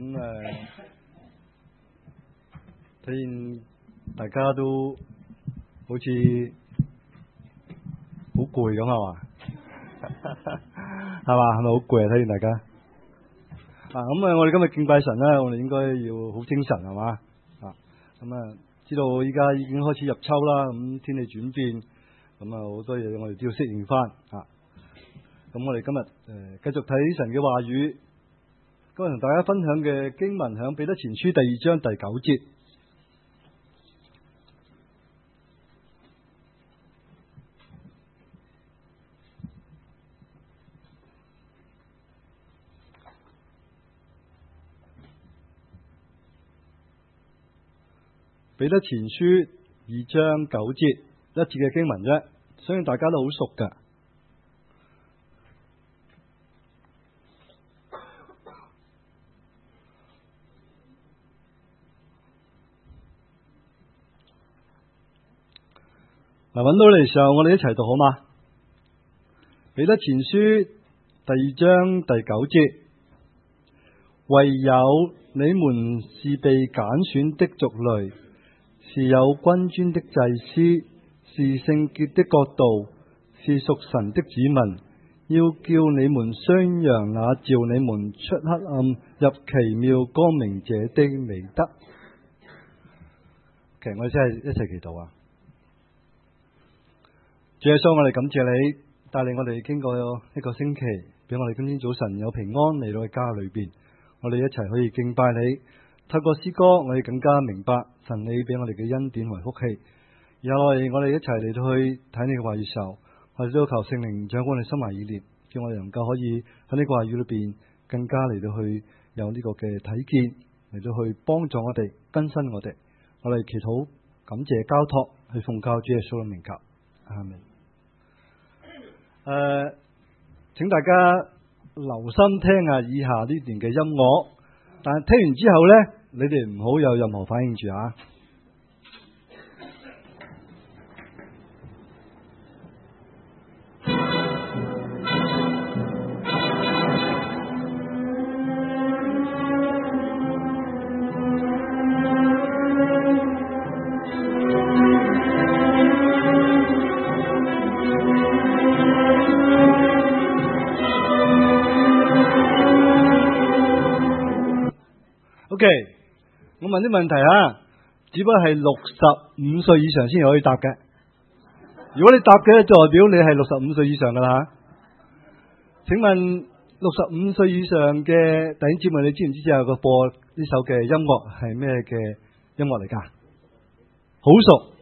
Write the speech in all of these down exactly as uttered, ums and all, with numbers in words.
咁誒，睇見大家都好似好攰咁係嘛？係嘛？係咪好攰啊？睇見大家啊，咁啊，我哋今日敬拜神咧，我哋應該要好精神係嘛？啊，咁啊，知道依家已經開始入秋啦，咁天氣轉變，咁啊好多嘢我哋都要適應翻啊。咁我哋今日誒繼續睇神嘅話語，今日同大家分享嘅經文響彼得前書第二章第九節。彼得前書二章九節一節嘅經文啫，相信大家都好熟噶。嗱，揾到嚟嘅時候，我哋一齊讀好嗎？彼得前書第二章第九節，唯有你們是被揀選的族類，是有君尊的祭司，是聖潔的國度，是屬神的子民，要叫你們宣揚那召你們出黑暗入奇妙光明者的美德。其實我哋真係一齊祈禱啊！主耶穌，我哋感謝你帶領我哋經過一個星期，俾我哋今天早晨有平安嚟到去家裏邊，我哋一齊可以敬拜你。透過詩歌，我哋更加明白神你俾我哋嘅恩典為福氣。然後我哋我哋一齊嚟到去睇你嘅話語時候，我哋都求聖靈掌管我哋心懷意念，叫我哋能夠可以喺呢個話語裏邊更加嚟到去有呢個嘅睇見，嚟到去幫助我哋更新我哋。我哋祈禱感謝交託，去奉靠主耶穌嘅名求，阿們。誒、呃，請大家留心聽下以下呢段嘅音樂，但係聽完之後呢，你哋唔好有任何反應住啊！OK， 我問啲問題啊，只不過係六十五歲以上先可以答嘅。如果你答嘅，就代表你係六十五歲以上噶啦。請問六十五歲以上嘅弟兄姊妹，你知唔知之後個播呢首嘅音樂係咩嘅音樂嚟噶？好熟，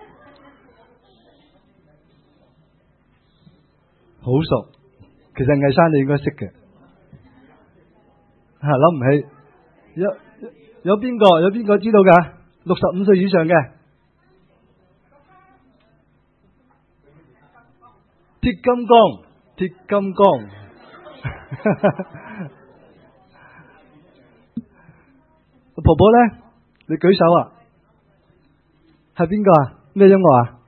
好熟。其實魏生你應該識嘅，吓諗唔起。有有邊個有邊個知道噶？六十五歲以上嘅鐵金剛，鐵金剛。婆婆咧，你舉手啊？係邊個啊？咩音樂啊？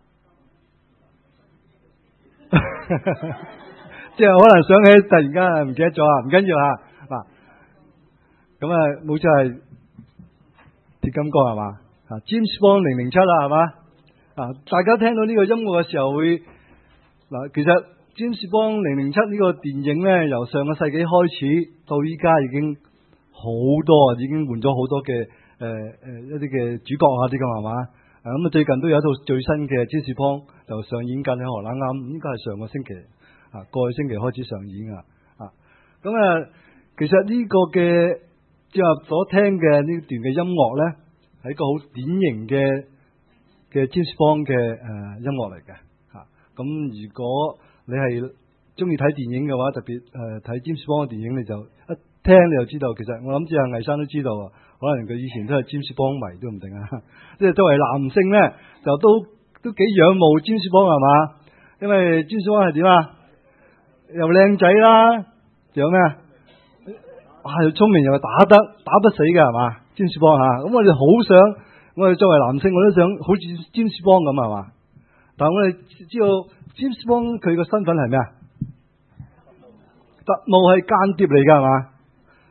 即係可能想起，突然間唔記得咗啊！唔緊要啊，嗱。咁啊，冇錯係鐵金剛係嘛？啊 ，James Bond 零零七啦係嘛？啊，大家聽到呢個音樂嘅時候會嗱，其實 James Bond 零零七呢個電影咧，由上個世紀開始到依家已經好多，已經換咗好多嘅誒誒一啲嘅主角啊啲咁係嘛？啊咁啊，最近都有一套最新嘅 James Bond 就上演緊喺荷蘭，啱應該係上個星期啊，過去星期開始上演啊。啊，咁啊，其實呢個嘅。即係所聽嘅呢段嘅音樂咧，係一個好典型嘅嘅 James Bond 嘅誒音樂嚟嘅吓。咁、啊、如果你係中意睇電影嘅話，特別誒睇 James Bond 嘅電影，你就一聽你就知道。其實我諗住阿魏生都知道，可能佢以前都係 James Bond 迷都唔定啊。即係作為男性咧，就都都幾仰慕 James Bond 係嘛？因為 James Bond 係點啊？又靚仔啦，仲有咩啊？哇！又聰明又打得打不死嘅係嘛？James Bond吓，咁我哋好想，我哋作為男性，我都想好似 James Bond 咁係嘛？但係我哋知道 James Bond 佢個身份係咩啊？特務係間諜嚟噶係嘛？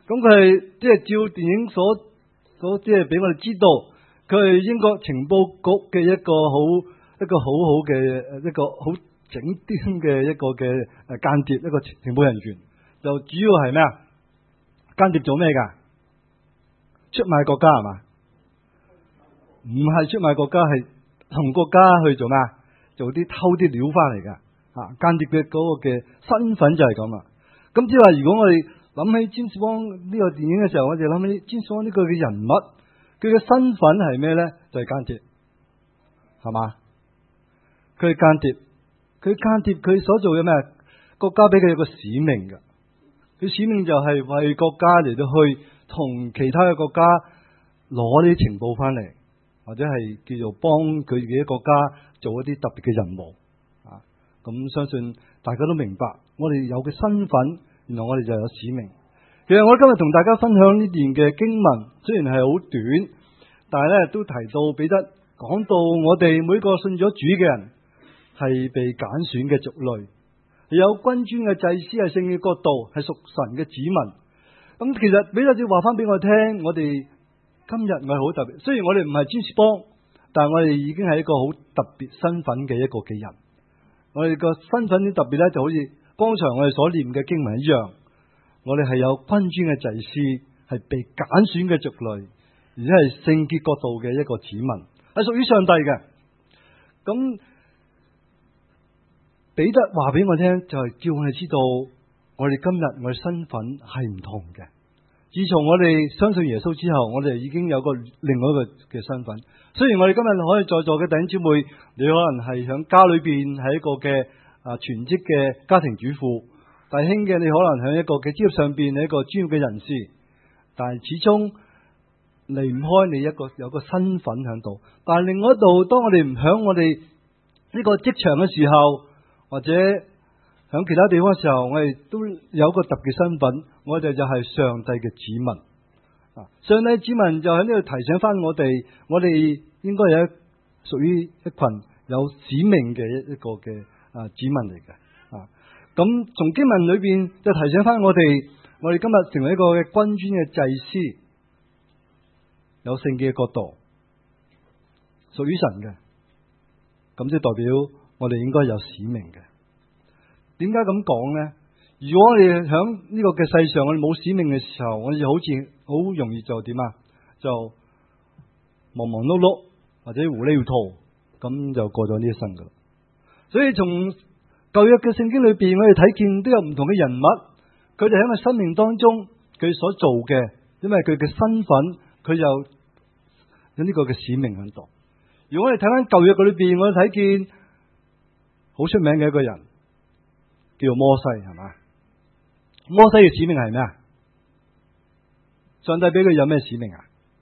咁佢係即係照電影所所即係俾我哋知道，佢係英國情報局嘅一個好一個好好嘅一個好整癲嘅一個嘅誒間諜，一個情報人員。就主要係咩啊？間諜做咩噶？出賣國家係嘛？唔係出賣國家，係同國家去做咩？做啲偷啲料翻嚟噶。啊，間諜嘅嗰個嘅身份就係咁啦。咁即係話，如果我哋諗起詹士邦呢個電影嘅時候，我哋諗起詹士邦呢個嘅人物，佢嘅身份係咩咧？就係間諜，係嘛？佢係間諜，佢間諜，佢所做嘅咩？國家俾佢有個使命嘅，佢使命就係為國家嚟到去同其他嘅國家攞啲情報翻嚟，或者係叫做幫佢自己國家做一啲特別嘅任務啊。咁相信大家都明白，我哋有嘅身份，原來我哋就有使命。其實我今日同大家分享呢段嘅經文，雖然係好短，但係咧都提到彼得講到我哋每個信咗主嘅人係被揀選嘅族類，有君尊嘅祭司，係聖嘅國度，係屬神嘅子民。咁其實彼得就話翻俾我聽，我哋今日我係好特別，雖然我哋唔係詹士邦，但係我哋已經係一個好特別身份嘅一個嘅人。我哋個身份啲特別咧，就好似剛才我哋所念嘅經文一樣，我哋係有君尊嘅祭司，係被揀選嘅族類，而且係聖潔國度嘅一個子民，係屬於上帝嘅。咁彼得話俾我聽，就係叫我哋知道，我哋今日我哋身份係唔同嘅。自從我哋相信耶穌之後，我哋已經有個另外一個嘅身份。雖然我哋今日可以在座嘅弟兄姊妹，你可能係響家裏邊係一個嘅啊全職嘅家庭主婦，弟兄嘅你可能響一個嘅職業上邊係一個專業嘅人士，但係始終離唔開你一個有個身份響度。但係另外一度，當我哋唔響我哋呢個職場嘅時候，或者響其他地方嘅時候，我哋都有個特別身份，我哋就係上帝嘅子民。啊，上帝子民就喺呢度提醒翻我哋，我哋應該有一屬於一群有使命嘅一一個嘅啊子民嚟嘅。啊，咁從經文裏邊就提醒翻我哋，我哋今日成為一個嘅君尊嘅祭司，有聖潔嘅國度，屬於神嘅。咁即係代表我哋應該有使命嘅。點解咁講呢？如果我哋響呢個嘅世上，我哋冇使命嘅時候，我哋就好似好容易就點啊？就忙忙碌碌或者糊裏糊塗，咁就過咗呢一生噶啦。所以從舊約嘅聖經裏邊，我哋睇見都有唔同嘅人物，佢哋喺我生命當中佢所做嘅，因為佢嘅身份，佢有有呢個嘅使命喺度。如果我哋睇翻舊約嘅裏邊，我哋睇見好出名嘅一個人，叫做摩西，係嘛？摩西嘅使命係咩啊？上帝俾佢有咩使命啊？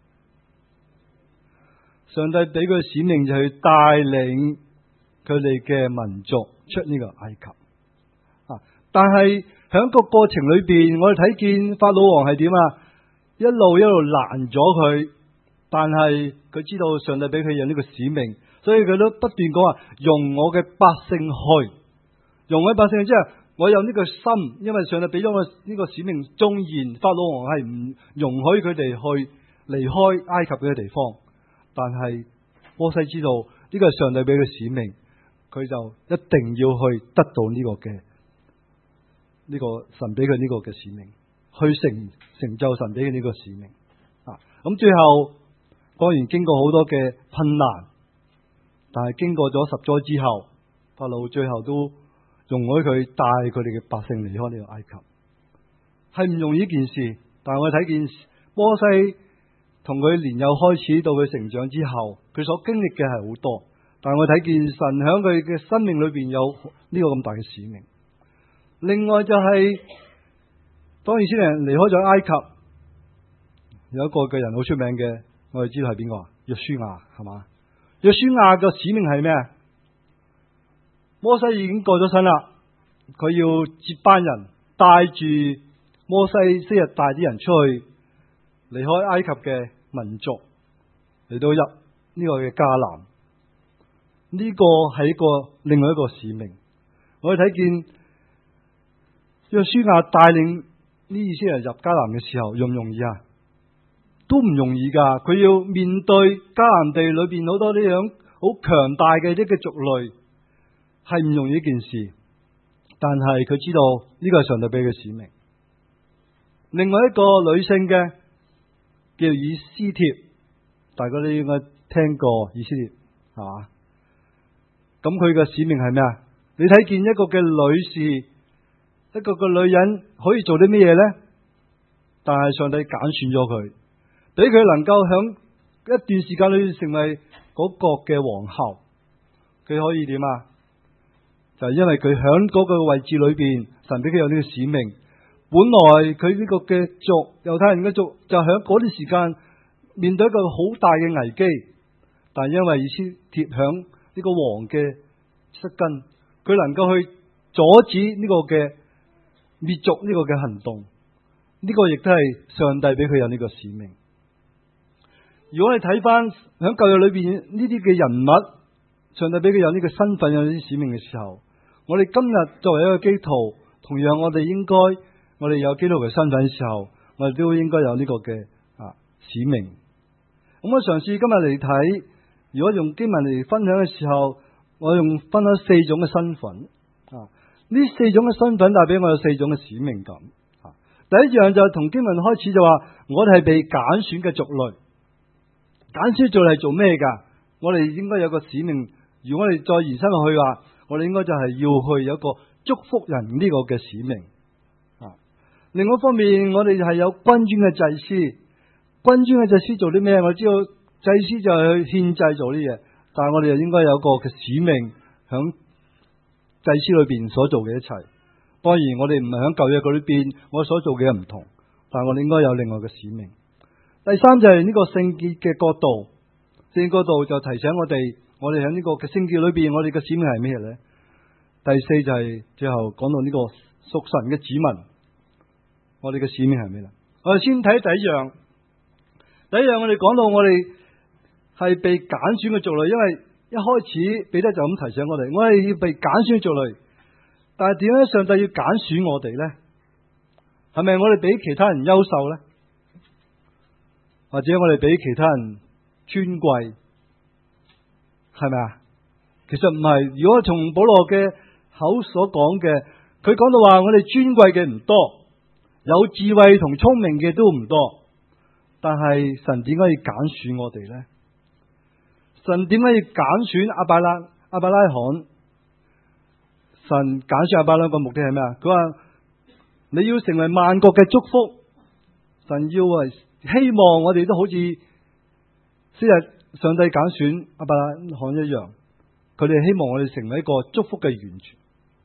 上帝俾佢使命就係帶領佢哋嘅民族出呢個埃及啊！但係喺個過程裏邊，我哋睇見法老王係點啊？一路一路攔咗佢，但係佢知道上帝俾佢有呢個使命，所以佢都不斷講話：容我嘅百姓去，容我嘅百姓去，即係我有呢個心，因為上帝俾咗我呢個使命。縱然法老王係唔容許佢哋去離開埃及嘅地方，但係摩西知道呢個係上帝俾佢使命，佢就一定要去得到呢個嘅呢個神俾佢呢個嘅使命，去成成就神俾佢呢個使命啊！咁最後當然經過好多嘅困難，但係經過咗十災之後，法老最後都容許佢帶佢哋嘅百姓離開呢個埃及，係唔容易一件事。但係我睇見摩西同佢年幼開始到佢成長之後，佢所經歷嘅係好多。但係我睇見神響佢嘅生命裏邊有呢個咁大嘅使命。另外就係、是、當以色列人離開咗埃及，有一個嘅人好出名嘅，我哋知道係邊個啊？約書亞，係嘛？約書亞嘅使命係咩？摩西已經過咗身啦，佢要接班人，帶住摩西昔日帶啲人出去離開埃及嘅民族，嚟到入呢個嘅迦南。呢、這個係一個另外一個使命。我哋睇見約書亞帶領呢呢以色列人入迦南嘅時候容唔容易啊？都唔容易噶，佢要面對迦南地裏邊好多呢樣好強大嘅呢個族類，係唔容易一件事。但係佢知道呢個係上帝俾佢嘅使命。另外一個女性嘅叫以斯帖，大家都應該聽過以斯帖，係嘛？咁佢嘅使命係咩啊？你睇見一個嘅女士，一個嘅女人可以做啲咩嘢咧？但係上帝揀選咗佢，俾佢能夠響一段時間裏成為嗰個嘅皇后。佢可以點啊？就係因為佢響嗰個位置裏邊，神俾佢有呢個使命。本來佢呢個嘅族猶太人嘅族就響嗰啲時間面對一個好大嘅危機，但係因為以斯帖響呢個王嘅膝根，佢能夠去阻止呢個嘅滅族呢個嘅行動，呢、這個亦都係上帝俾佢有呢個使命。如果你睇翻響舊約裏邊呢啲嘅人物，上帝俾佢有呢個身份、有呢啲使命嘅時候，我哋今日作為一個基督徒，同樣我哋應該，我哋有基督徒嘅身份嘅時候，我哋都應該有呢個嘅啊使命。咁我嘗試今日嚟睇，如果用經文嚟分享嘅時候，我用分享四種嘅身份啊。呢四種嘅身份帶俾我有四種嘅使命感。啊，第一樣就係同經文開始就話，我哋係被揀選嘅族類。揀選族類係做咩噶？我哋應該有個使命。如果我哋再延伸落去話，我哋應該就係要去有一個祝福人呢個嘅使命。啊，另外一方面，我哋係有君尊嘅祭司。君尊嘅祭司做啲咩？我知道祭司就係去獻祭做啲嘢，但係我哋又應該有個嘅使命響祭司裏邊所做嘅一切。當然，我哋唔係響舊約嗰裏邊，我所做嘅唔同，但係我哋應該有另外嘅使命。第三就係呢個聖潔嘅國度，聖潔國度就提醒我哋，我哋喺呢個嘅聖潔裏邊，我哋嘅使命係咩咧？第四就係最後講到呢個屬神嘅子民，我哋嘅使命係咩咧？我哋先睇第一樣，第一樣我哋講到我哋係被揀選嘅族類，因為一開始彼得就咁提醒我哋，我哋要被揀選嘅族類，但係點解上帝要揀選我哋咧？係咪我哋比其他人優秀咧？或者我哋比其他人尊貴，係咪啊？其實唔係。如果從保羅嘅口所講嘅，佢講到話我哋尊貴嘅唔多，有智慧同聰明嘅都唔多，但係神點解要揀選我哋咧？神點解要揀選亞伯拉亞伯拉罕？神揀選亞伯拉罕個目的係咩啊？佢話你要成為萬國嘅祝福，神要係希望我哋都好似昔日上帝揀選亞伯拉罕一樣，佢哋希望我哋成為一個祝福嘅源泉。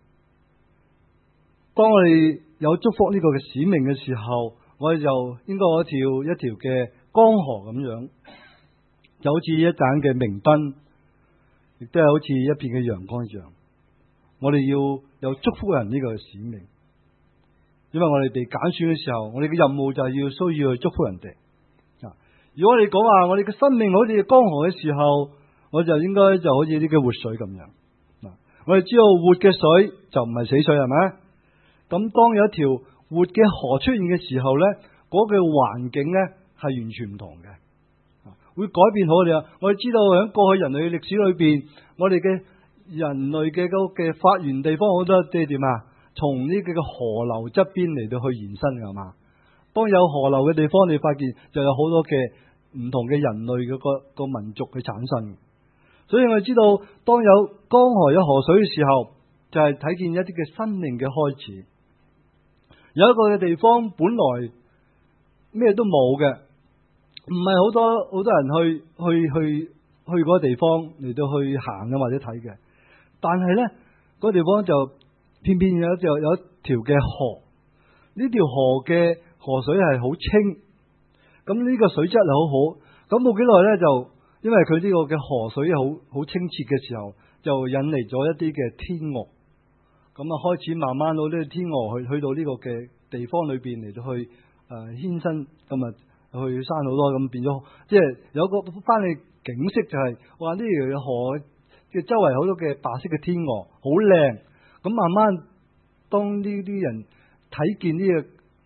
當我哋有祝福呢個嘅使命嘅時候，我哋就應該有一條一條嘅江河咁樣，就好似一盞嘅明燈，亦都係好似一片嘅陽光一樣。我哋要有祝福人呢個使命。因為我哋被揀選嘅時候，我哋嘅任務就係要需要去祝福人哋。啊，如果你講話我哋嘅生命好似江河嘅時候，我就應該就好似啲嘅活水咁樣。嗱，我哋知道活嘅水就唔係死水，係咪？咁當有一條活嘅河出現嘅時候咧，嗰個環境咧係完全唔同嘅，會改變好我哋啊！我哋知道喺過去人類嘅歷史裏邊，我哋嘅人類嘅嗰嘅發源地方好多即係點啊？從呢個嘅河流側邊嚟到去延伸㗎嘛。當有河流嘅地方，你發現就有好多嘅唔同嘅人類嘅個個民族去產生。所以我哋知道，當有江河有河水嘅時候，就係睇見一啲嘅生命嘅開始。有一個嘅地方本來咩都冇嘅，唔係好多好多人去去去去嗰個地方嚟到去行嘅或者睇嘅，但係咧嗰個地方就偏偏有就有一條嘅河，呢條河嘅河水係好清，咁呢個水質係好好，咁冇幾耐咧就因為佢呢個嘅河水好好清澈嘅時候，就引嚟咗一啲嘅天鵝。咁啊，開始慢慢到呢個天鵝去去到呢個嘅地方裏邊嚟到去誒牽伸，咁啊去生好多，咁變咗即係有個翻嚟景色就係話呢條河嘅周圍好多嘅白色嘅天鵝，好靚。咁慢慢當呢啲人睇見呢個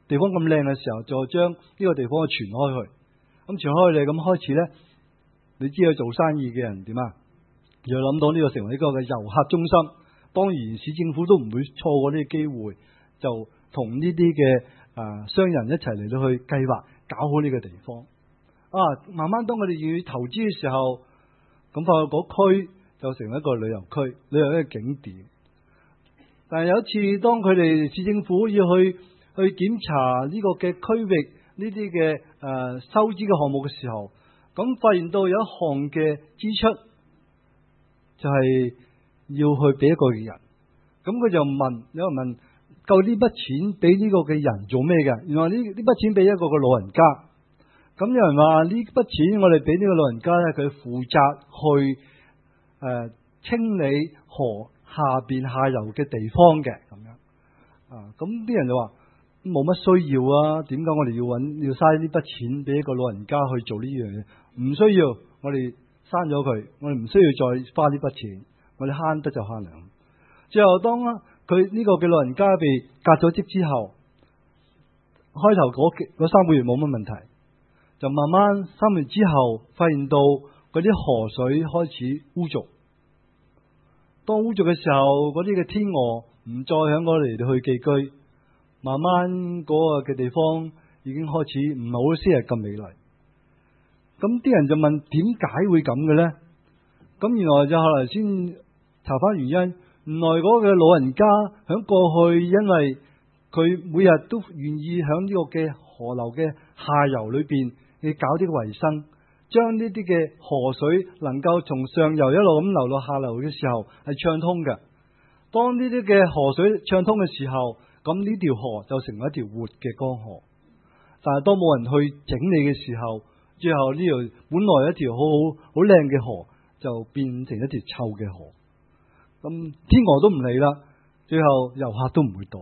地方咁靚嘅時候，就將呢個地方傳開去。咁傳開去咧，咁開始咧，你知道做生意嘅人點啊？又諗到呢個成為一個嘅遊客中心。當然市政府都唔會錯過呢個機會，就同呢啲嘅啊商人一齊嚟到去計劃搞好呢個地方。啊，慢慢當我哋願意投資嘅時候，咁發覺嗰區就成為一個旅遊區，旅遊一個景點。但係有一次，當佢哋市政府要去去檢查呢個嘅區域呢啲嘅誒收支嘅項目嘅時候，咁發現到有一項嘅支出就係要去俾一個人。咁佢就問，有人問，究竟呢筆錢俾呢個嘅人做咩嘅？原來呢呢筆錢俾一個嘅老人家。咁有人話呢筆錢我哋俾呢個老人家咧，佢負責去誒、呃、清理河下邊下游嘅地方嘅咁樣啊。咁啲人就話冇乜需要啊，點解我哋要揾要嘥呢筆錢俾一個老人家去做呢樣嘢？唔需要，我哋刪咗佢，我哋唔需要再花呢筆錢，我哋慳得就慳糧。最後當佢呢個嘅老人家被革咗職之後，開頭嗰三個月冇乜問題，就慢慢三個月之後發現到嗰啲河水開始污濁。當污濁嘅時候，嗰啲嘅天鵝唔再響嗰嚟到去寄居，慢慢嗰個嘅地方已經開始唔係好似昔日咁美麗。咁啲人就問，點解會咁嘅咧？咁原來就後來先查翻原因，原來嗰個老人家響過去，因為佢每日都願意響呢個嘅河流嘅下游裏邊去搞啲衛生，將呢啲嘅河水能夠從上游一路咁流落下流嘅時候係暢通嘅。當呢啲嘅河水暢通嘅時候，咁呢條河就成為一條活嘅江河。但係當冇人去整理嘅時候，最後呢條本來一條好好好靚嘅河就變成一條臭嘅河。咁天鵝都唔理啦，最後遊客都唔會到。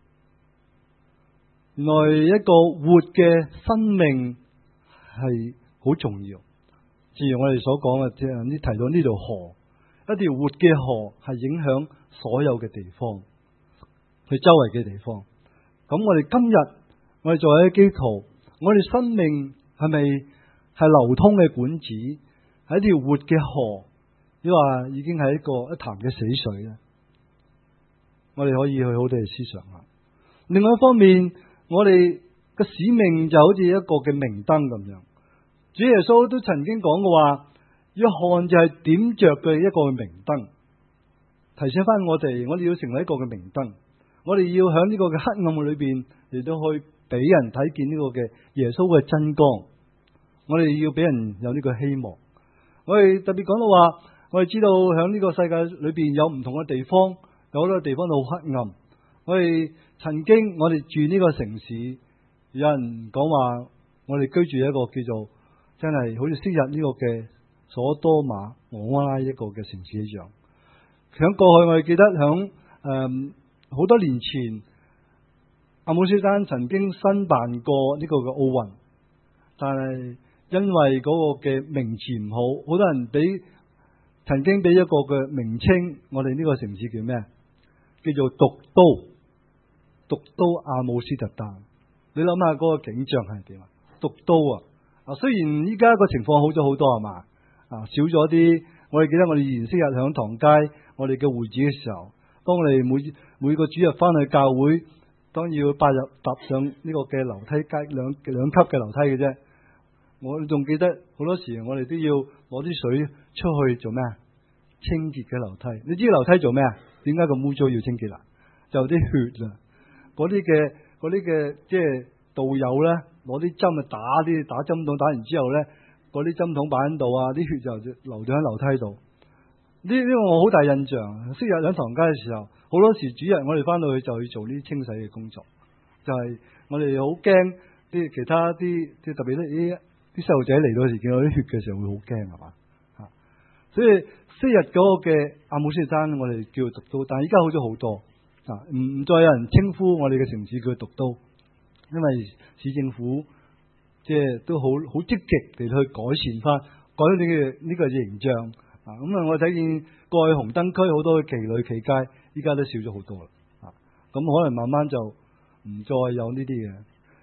原來一個活嘅生命係好重要。正如我哋所講嘅，即係你提到呢條河，一條活嘅河係影響所有嘅地方，佢周圍嘅地方。咁我哋今日我哋作為一個基督徒，我哋生命係咪係流通嘅管子，係一條活嘅河，抑或已經係一個一潭嘅死水咧？我哋可以去好地思想下。另外一方面，我哋嘅使命就好似一個嘅明燈咁樣。主耶穌都曾經講過話，約翰就係點着嘅一個明燈，提醒翻我哋，我哋要成為一個嘅明燈，我哋要喺呢個嘅黑暗裏邊嚟到去俾人睇見呢個嘅耶穌嘅真光，我哋要俾人有呢個希望。我哋特別講到話，我哋知道喺呢個世界裏邊有唔同嘅地方，有好多地方都好黑暗。我哋曾經我哋住呢個城市，有人講話我哋居住一個叫做真係好似昔日呢個嘅所多瑪俄摩拉一個嘅城市一樣。響過去我哋記得響誒好多年前，阿姆斯特丹曾經申辦過呢個嘅奧運，但係因為嗰個嘅名字唔好，好多人俾曾經俾一個嘅名稱，我哋呢個城市叫咩？叫做毒都，毒都阿姆斯特丹。你諗下嗰個景象係點啊？毒都啊！啊，雖然依家個情況好咗好多係嘛，啊少咗啲。我哋記得我哋以前昔日響唐街，我哋嘅會址嘅時候，當我哋每每個主日翻去教會，當要拜入踏上呢個嘅樓梯階兩兩級嘅樓梯嘅啫。我仲記得好多時我哋都要攞啲水出去做咩啊？清潔嘅樓梯。你知樓梯做咩啊？點解咁污糟要清潔啦？就啲血啊！嗰啲嘅嗰啲嘅即係道友咧，攞啲針啊打啲打針筒，打完之後咧，嗰啲針筒擺喺度啊，啲血就流咗喺樓梯度。呢呢個我好大印象。昔日喺唐街嘅時候，好多時主日我哋翻到去就去做呢啲清洗嘅工作，就係、是、我哋好驚啲其他啲即係特別啲啲細路仔嚟到時見到啲血嘅時候會好驚係嘛吓。所以昔日嗰個嘅阿姆斯特丹我哋叫毒都，但係依家好咗好多啊，唔唔再有人稱呼我哋嘅城市叫毒都，因為市政府即係都好好積極地去改善翻，改咗呢個呢個形象啊。咁啊，我睇見過去紅燈區好多嘅妓女妓街，依家都少咗好多啦啊。咁可能慢慢就唔再有呢啲嘅。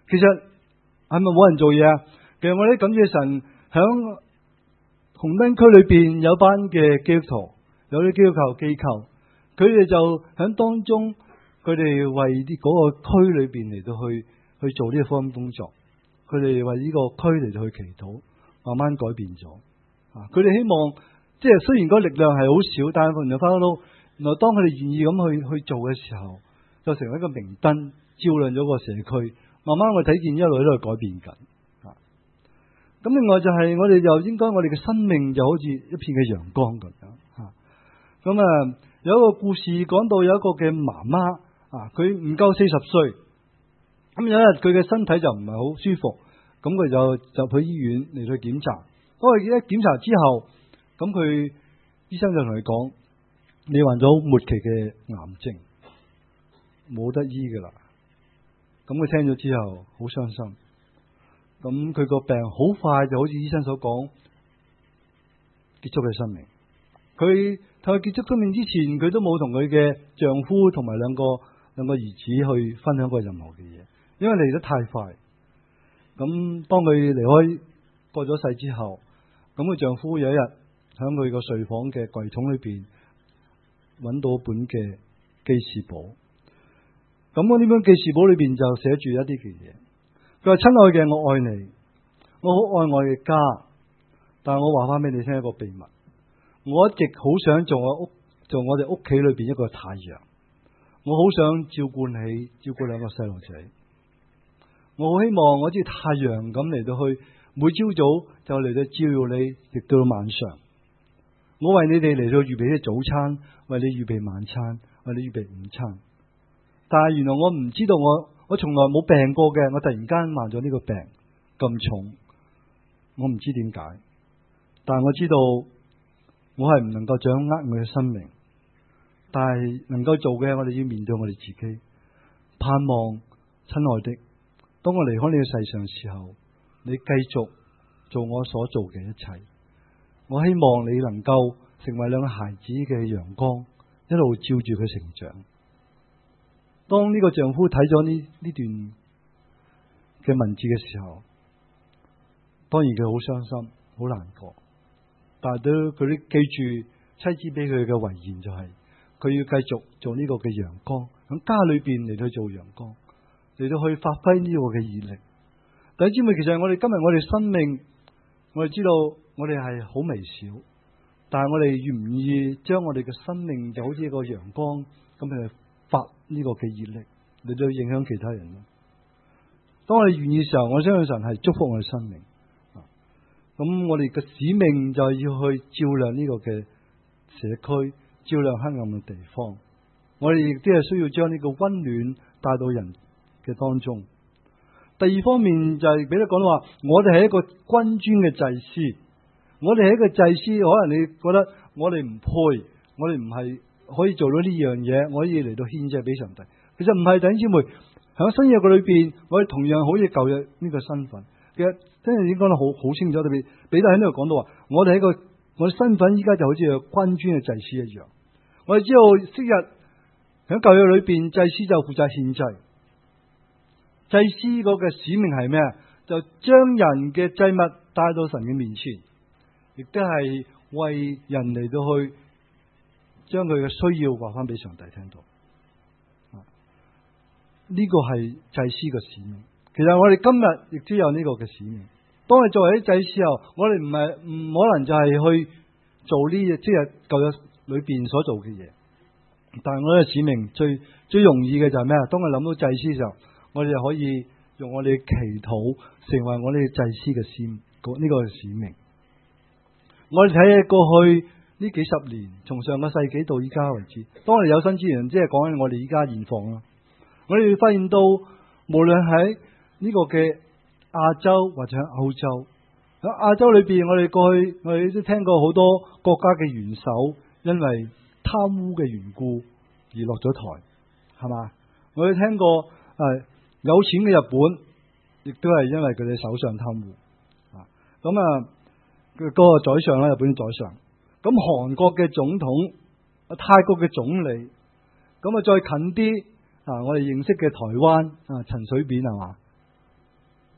其實係咪冇人做嘢啊？其實我哋感謝神，響紅燈區裏邊有班嘅基督徒，有啲基督教機構，佢哋就響當中，佢哋為啲嗰個區裏邊嚟到去去做呢個福音工作，佢哋為呢個區嚟到去祈禱，慢慢改變咗。啊，佢哋希望，即係雖然嗰力量係好少，但係原來翻到，原來當佢哋願意咁去去做嘅時候，就成為一個明燈，照亮咗個社區。慢慢我睇見一路喺度改變緊。啊，咁另外就係我哋就應該我哋嘅生命就好似一片嘅陽光咁樣。吓，咁啊有一個故事講到有一個嘅媽媽啊，佢唔夠四十歲，咁有一日佢嘅身體就唔係好舒服，咁佢就就去醫院嚟去檢查。當佢一檢查之後，咁佢醫生就同佢講：你患咗末期嘅癌症，冇得醫噶啦。咁佢聽咗之後好傷心。咁佢個病好快就好似醫生所講結束佢生命。佢同佢結束生命之前，佢都冇同佢嘅丈夫同埋兩個兩個兒子去分享過任何嘅嘢，因為嚟得太快。咁當佢離開過咗世之後，咁佢丈夫有一日喺佢個睡房嘅櫃桶裏邊揾到一本嘅記事簿。咁我呢本記事簿裏邊就寫住一啲嘅嘢。佢話：親愛嘅，我愛你，我好愛我嘅家，但係我話翻俾你聽一個秘密，我一直好想做我屋做我哋屋企裏邊一個太陽，我好想照顧你，照顧兩個細路仔。我好希望我似太陽咁嚟到去，每朝早就嚟到照耀你，直到晚上。我為你哋嚟到預備啲早餐，為你預備晚餐，為你預備午餐。但係原來我唔知道我，我我從來冇病過嘅，我突然間患咗呢個病咁重，我唔知點解。但係我知道我係唔能夠掌握我嘅生命，但係能夠做嘅，我哋要面對我哋自己。盼望親愛的，當我離開呢個世上嘅時候，你繼續做我所做嘅一切。我希望你能夠成為兩個孩子嘅陽光，一路照住佢成長。當呢個丈夫睇咗呢呢段嘅文字嘅時候，當然佢好傷心，好難過。但係都佢都記住妻子俾佢嘅遺言，就係佢要繼續做呢個嘅陽光，喺家裏邊嚟到做陽光，嚟到去發揮呢個嘅熱力。弟兄姊妹，其實我哋今日我哋生命，我哋知道我哋係好微小，但係我哋願唔願意將我哋嘅生命就好似一個陽光咁去發呢個嘅熱力嚟到影響其他人咧？當我哋願意嘅時候，我相信神係祝福我哋生命。咁我哋嘅使命就係要去照亮呢個嘅社區，照亮黑暗嘅地方。我哋亦都係需要將呢個溫暖帶到人嘅當中。第二方面就係彼得講到話，我哋係一個君尊嘅祭司。我哋係一個祭司，可能你覺得我哋唔配，我哋唔係可以做到呢樣嘢，我可以嚟到獻祭俾上帝。其實唔係，弟兄姊妹，喺新約嘅裏邊，我哋同樣好似舊約呢個身份。其實真係已經講得好好清楚，特別彼得喺呢度講到話，我哋係一個我哋身份依家就好似個君尊嘅祭司一樣。我哋知道昔日喺舊約裏邊，祭司就負責獻祭。祭司嗰個使命係咩啊？就將人嘅祭物帶到神嘅面前，亦都係為人嚟到去將佢嘅需要話翻俾上帝聽到。呢個係祭司嘅使命。其實我哋今日亦都有呢個嘅使命。當我哋作為啲祭司後，我哋唔係唔可能就係去做呢啲即係舊約裏邊所做嘅嘢。但係我哋嘅使命最最容易嘅就係咩啊？當我諗到祭司嘅時候，我哋就可以用我哋嘅祈禱成為我哋祭司嘅使呢個使命。我哋睇下過去呢幾十年，從上個世紀到依家為止，當我哋有生之年，即係講緊我哋依家現況啦。我哋會發現到，無論喺呢個嘅亞洲或者喺歐洲，喺亞洲裏邊，我哋過去我哋都聽過好多國家嘅元首因為貪污嘅緣故而落咗台，係嘛？我哋聽過誒、呃、有錢嘅日本，亦都係因為佢哋首相貪污啊。咁啊，佢嗰個宰相啦，日本嘅宰相。咁韓國嘅總統，泰國嘅總理，咁啊再近啲啊，我哋認識嘅台灣啊陳水扁係嘛？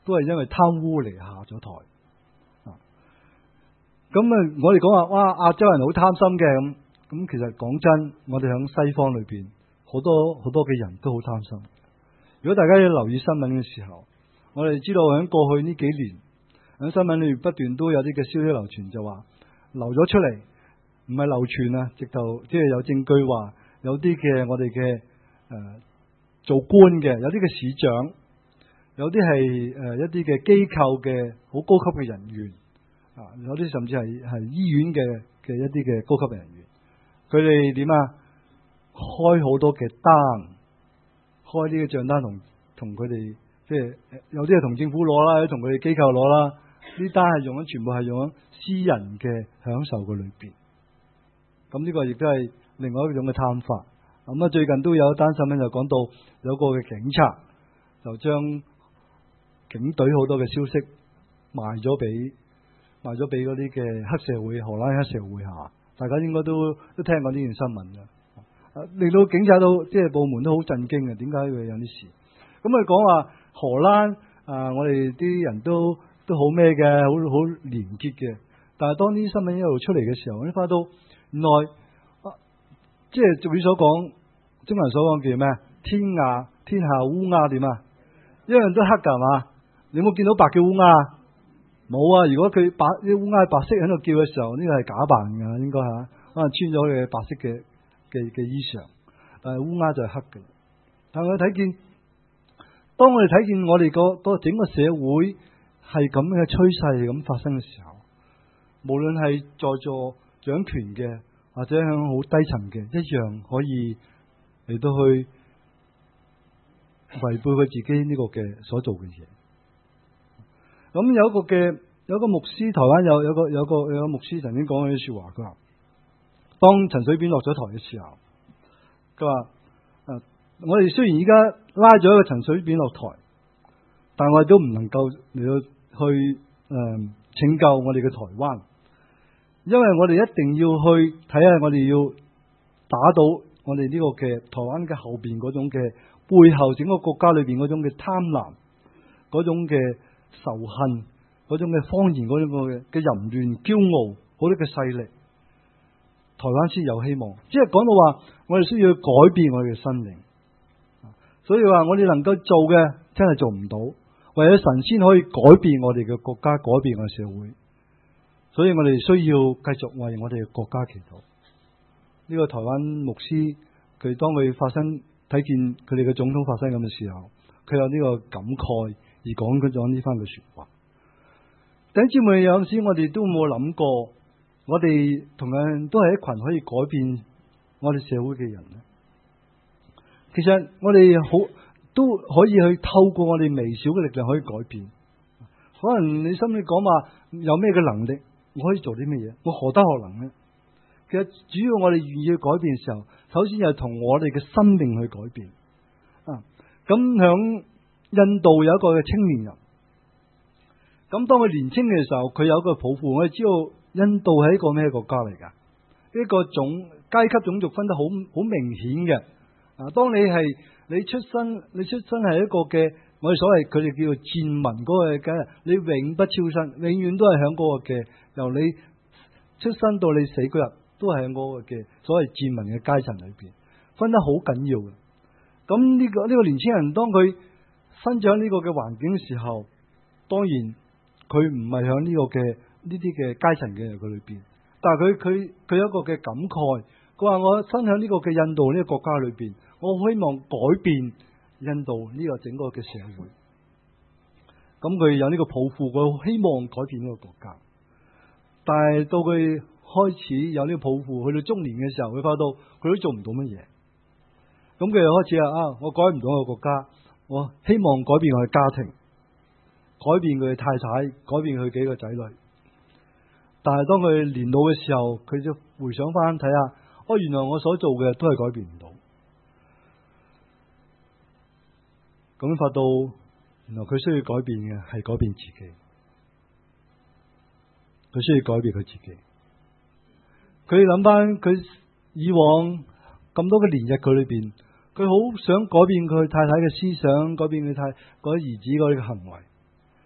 都係因為貪污嚟下咗台。啊，咁啊，我哋講話哇，亞洲人好貪心嘅咁，咁其實講真，我哋喺西方裏邊好多好多嘅人都好貪心。如果大家要留意新聞嘅時候，我哋知道喺過去呢幾年喺新聞裏面不斷都有啲嘅消息流傳，就話流咗出嚟，唔係流傳啊，直頭即係有證據話有啲嘅我哋嘅誒做官嘅，有啲嘅市長，有啲係誒一啲嘅機構嘅好高級嘅人員啊，有啲甚至係係醫院嘅嘅一啲嘅高級人員，佢哋點啊？開好多嘅單，開呢個賬單同同佢哋，即係有啲係同政府攞啦，有啲同佢哋機構攞啦。呢單係用咗，全部係用咗私人嘅享受嘅裏邊。咁呢個亦都係另外一種嘅貪法。咁啊，最近都有一單新聞就講到有個嘅警察就將警隊好多嘅消息賣咗俾賣咗俾嗰啲嘅黑社會，荷蘭黑社會吓，大家應該都都聽過呢件新聞嘅。令到警察都即係部門都好震驚嘅，點解會有啲事？咁佢講話荷蘭啊，我哋啲人都都好咩嘅，好好連結嘅。但係當呢啲新聞一路出嚟嘅時候，我哋發到原來、啊、即係俗語所講，中文所講叫咩？天下天下烏鴉點啊？一樣都黑㗎係嘛？你有冇見到白嘅烏鴉？冇啊！如果佢白啲烏鴉白色喺度叫嘅時候，呢個係假扮㗎，應該嚇，可能穿咗佢嘅白色嘅。嘅嘅衣裳，但係烏鴉就係黑嘅。但係我哋睇見，當我哋睇見我哋個個整個社會係咁嘅趨勢咁發生嘅時候，無論係在座掌權嘅，或者響好低層嘅，一樣可以嚟到去違背佢自己呢個嘅所做嘅嘢。咁有一個嘅有一個牧師，台灣有有個有個有個牧師曾經講過啲說話，佢話。當陳水扁落咗台嘅時候，佢話：誒，我哋雖然而家拉咗一個陳水扁落台，但我哋都唔能夠嚟到去誒、呃、拯救我哋嘅台灣，因為我哋一定要去睇下，我哋要打倒我哋呢個嘅台灣嘅後邊嗰種嘅背後整個國家裏邊嗰種嘅貪婪、嗰種嘅仇恨、嗰種嘅謊言、嗰種嘅嘅淫亂、驕傲好多嘅勢力。台灣先有希望，即係講到話，我哋需要改變我哋嘅心靈，所以話我哋能夠做嘅真係做唔到，唯有神先可以改變我哋嘅國家，改變我哋社會，所以我哋需要繼續為我哋嘅國家祈禱。呢個台灣牧師，佢當佢發生睇見佢哋嘅總統發生咁嘅時候，佢有呢個感慨而講咗呢番嘅說話。弟兄姊妹，有陣時我哋都冇諗過。我哋同樣都係一群可以改變我哋社會嘅人咧。其實我哋好都可以去透過我哋微小嘅力量可以改變。可能你心裏講話有咩嘅能力，我可以做啲咩嘢？我何德何能呢？其實主要我哋願意去改變嘅時候，首先係同我哋嘅生命去改變。啊，咁響印度有一個嘅青年人，咁當佢年青嘅時候，佢有一個抱負，我哋知道。印度係一個咩國家嚟噶？呢個種階級種族分得好好明顯嘅。啊，當你係你出生，你出生係一個嘅，我哋所謂佢哋叫做賤民嗰個嘅，你永不超生，永遠都係響嗰個嘅，由你出生到你死嗰日，都係響嗰個嘅所謂賤民嘅階層裏邊，分得好緊要嘅。咁呢個呢個年輕人，當佢生長呢個嘅環境嘅時候，當然佢唔係響呢個嘅。呢啲嘅階層嘅人佢裏邊，但係佢佢佢有一個嘅感慨，佢話我生喺呢個嘅印度呢個國家裏邊，我好希望改變印度呢個整個嘅社會。咁佢有呢個抱負，佢希望改變呢個國家。但係到佢開始有呢個抱負，去到中年嘅時候，佢發到佢都做唔到乜嘢。咁佢又開始啊，啊，我改唔到個國家，我希望改變我嘅家庭，改變佢嘅太太，改變佢幾個仔女。但係當佢年老嘅時候，佢就回想翻睇下，哦，原來我所做嘅都係改變唔到。咁發到，原來佢需要改變嘅係改變自己，佢需要改變佢自己。佢諗翻佢以往咁多嘅年日佢裏邊，佢好想改變佢太太嘅思想，改變佢太嗰啲兒子嗰啲嘅行為。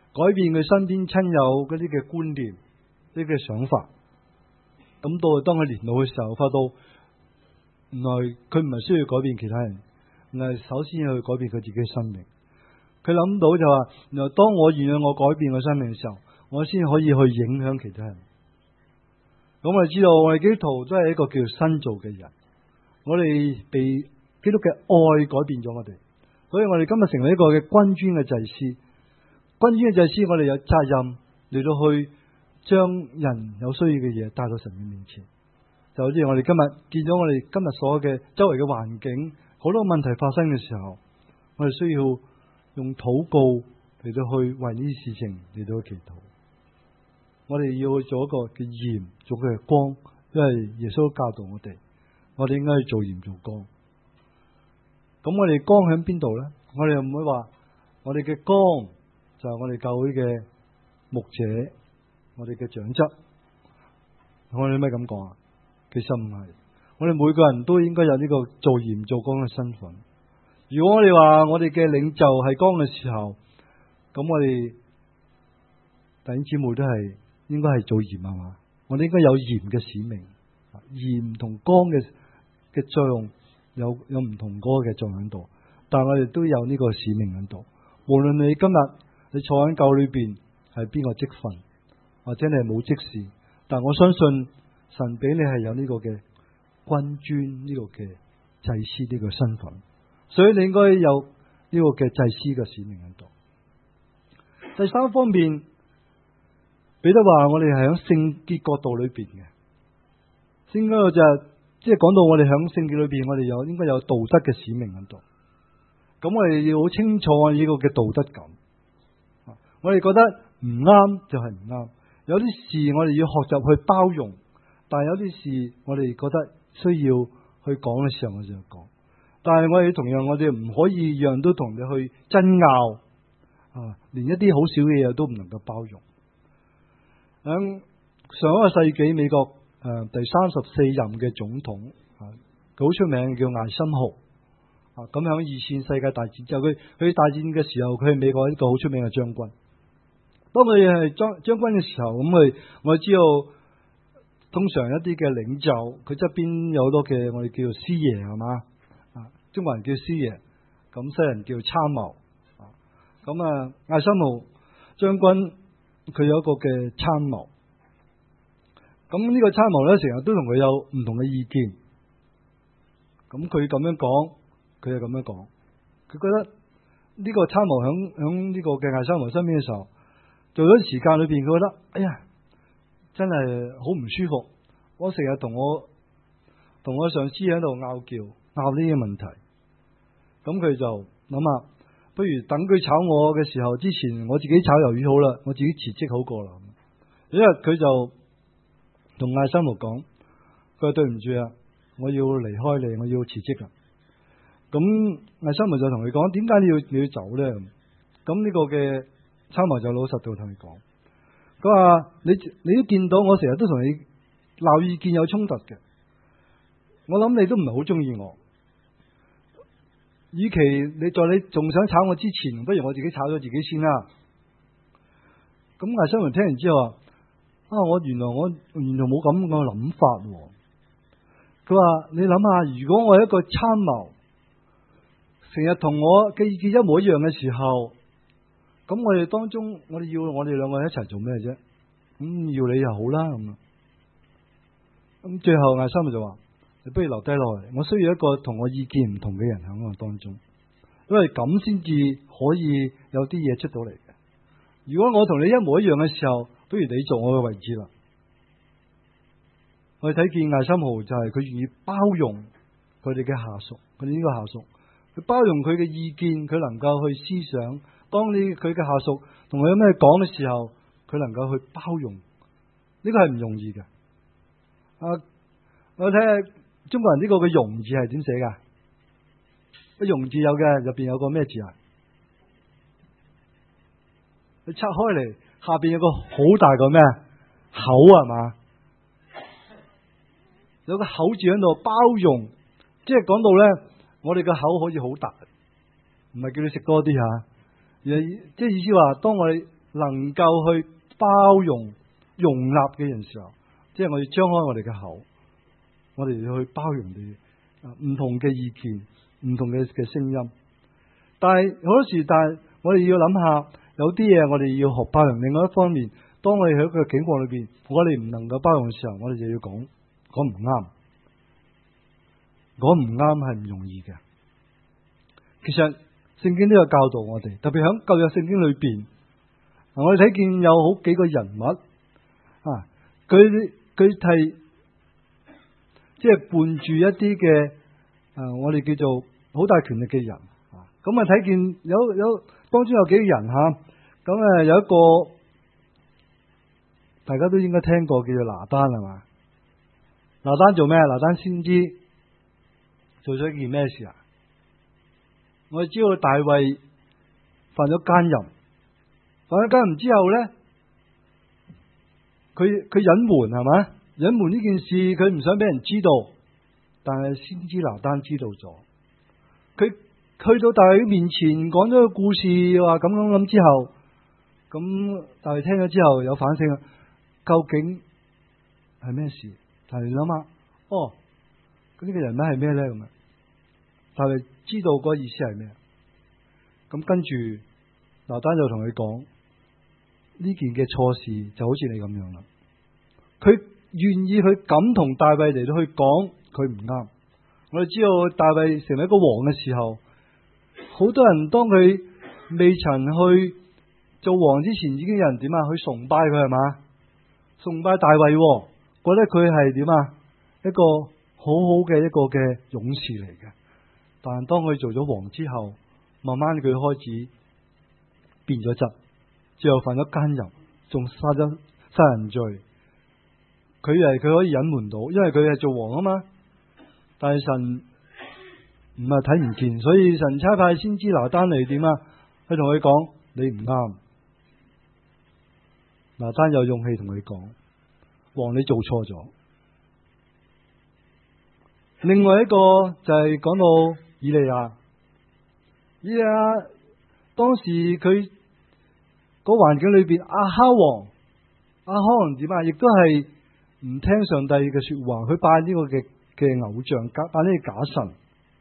改變佢身邊親友嗰啲嘅觀念、啲嘅想法。咁到當佢年老嘅時候，發到原來佢唔係需要改變其他人，原來首先要去改變佢自己嘅生命。佢諗到就話，原來當我願意我改變我生命嘅時候，我先可以去影響其他人。咁我哋知道，我哋基督徒都係一個叫新造嘅人，我哋被基督嘅愛改變咗我哋，所以我哋今日成為一個嘅君尊嘅祭司。君尊嘅祭司，我哋有責任嚟到去將人有需要嘅嘢帶到神嘅面前。就好似我哋今日見咗我哋今日所有嘅周圍嘅環境，好多問題發生嘅時候，我哋需要用禱告嚟到去為呢啲事情嚟到去祈禱。我哋要做一個嘅鹽，做佢嘅光，因為耶穌教導我哋，我哋應該去做鹽做光。咁我哋光喺邊度咧？我哋又唔會話我哋嘅光就係我哋教會嘅牧者，我哋嘅長執。我哋可唔可以咁講啊？其實唔係，我哋每個人都應該有呢個做鹽做光嘅身份。如果我哋話我哋嘅領袖係光嘅時候，咁我哋弟兄姊妹都係應該係做鹽係嘛？我哋應該有鹽嘅使命，鹽同光嘅嘅作用有有唔同嗰個嘅作用喺度，但係我哋都有呢個使命喺度。無論你今日你坐喺教裏邊係邊個職份，或者你係冇職事，但我相信神俾你係有呢個嘅君尊呢個嘅祭司呢個身份，所以你應該有呢個嘅祭司嘅使命喺度。第三方面，彼得話我哋係喺聖潔國度裏邊嘅，聖潔就係即係講到我哋喺聖潔裏邊，我哋有應該有道德嘅使命喺度。咁我哋要好清楚呢個嘅道德感。我哋覺得唔啱就係唔啱，有啲事我哋要學習去包容，但係有啲事我哋覺得需要去講嘅時候，我就講。但係我哋同樣，我哋唔可以樣都同你去爭拗啊，連一啲好少嘅嘢都唔能夠包容。喺上一個世紀，美國誒、呃、第三十四任嘅總統啊，佢好出名，叫艾森豪啊。咁喺二次世界大戰之後，佢佢大戰嘅時候，佢係美國一個好出名嘅將軍。當佢係將將軍嘅時候，咁佢我哋知道，通常一啲嘅領袖，佢側邊有好多嘅我哋叫做師爺係嘛啊，中國人叫師爺，咁西人叫參謀啊。咁啊，艾森豪將軍佢有一個嘅參謀，咁呢個參謀咧成日都同佢有唔同嘅意見。咁佢咁樣講，佢就咁樣講。佢覺得呢個參謀響響呢個嘅艾森豪身邊嘅時候，做咗時間裏邊，佢覺得哎呀，真係好唔舒服。我成日同我同我上司喺度拗撬，拗呢啲問題。咁佢就諗下，不如等佢炒我嘅時候之前，我自己炒魷魚好啦，我自己辭職好過啦。因為佢就同艾森豪講，佢話對唔住啊，我要離開你，我要辭職啦。咁艾森豪就同佢講，點解你要你要走咧？咁呢個嘅參謀就老實到同佢講，佢話你你都見到我成日都同你鬧意見有衝突嘅，我諗你都唔係好中意我。與其你在你仲想炒我之前，不如我自己炒咗自己先啦。咁艾森豪聽完之後話：啊，我原來我原來冇咁嘅諗法。佢話你諗下，如果我係一個參謀，成日同我嘅意見一模一樣嘅時候，咁我哋當中，我哋要我哋兩個人一齊做咩啫？咁要你又好啦，咁。咁最後艾森豪就話：你不如留低落嚟，我需要一個同我意見唔同嘅人喺我當中，因為咁先至可以有啲嘢出到嚟嘅。如果我同你一模一樣嘅時候，不如你做我嘅位置啦。我哋睇見艾森豪就係佢願意包容佢哋嘅下屬，佢哋呢個下屬，佢包容佢嘅意見，佢能夠去思想。當你佢嘅下屬同佢有咩講嘅時候，佢能夠去包容，呢個係唔容易嘅。啊，我睇下中國人呢個嘅容字係點寫噶？個容字有嘅，入邊有個咩字啊？你拆開嚟，下邊有個好大個咩口係嘛？有個口字喺度，包容，即係講到咧，我哋個口可以好大，唔係叫你食多啲吓。即係意思話，當我哋能夠去包容容納嘅人時候，即係我哋張開我哋嘅口，我哋要去包容你唔同嘅意見、唔同嘅嘅聲音。但係好多時，但係我哋要諗下，有啲嘢我哋要學包容。另外一方面，當我哋喺一個境況裏邊，我哋唔能夠包容嘅時候，我哋就要講講唔啱，講唔啱係唔容易嘅。其實聖經都有教導我哋，特別喺舊約聖經裏邊，我哋睇見有好幾個人物啊，佢佢係即係伴住一啲嘅誒，我哋叫做好大權力嘅人啊。咁啊睇見有有當中有幾個人吓，咁啊有一個大家都應該聽過，叫做拿單係嘛？拿單做咩？拿單先知做咗一件咩事啊？我哋知道大衛犯咗奸淫，犯咗奸淫之後咧，佢佢隱瞞係嘛？隱瞞呢件事，佢唔想俾人知道，但係先知拿單知道咗。佢去到大衛面前講咗個故事，話咁咁咁之後，咁大衛聽咗之後有反省啊，究竟係咩事？大衛諗下，哦，咁呢個人物係咩咧？咁啊？大衛知道個意思係咩？咁跟住拿單就同佢講呢件嘅錯事就好似你咁樣啦。佢願意去咁同大衛嚟到去講佢唔啱。我哋知道大衛成為一個王嘅時候，好多人當佢未曾去做王之前，已經有人點啊？去崇拜佢係嘛？崇拜大衛，覺得佢係點啊？一個好好嘅一個嘅勇士嚟嘅。但係當佢做咗王之後，慢慢佢開始變咗質，最後犯咗奸淫，仲殺咗殺人罪。佢係佢可以隱瞞到，因為佢係做王啊嘛。但係神唔係睇唔見，所以神差派先知拿單嚟點啊？去同佢講你唔啱。拿單有勇氣同佢講，王你做錯咗。另外一個就係講到以利亞，以利亞當時佢個環境裏邊，亞哈王亞哈王點啊？亦都係唔聽上帝嘅說話，佢拜呢個嘅嘅偶像，拜呢個假神。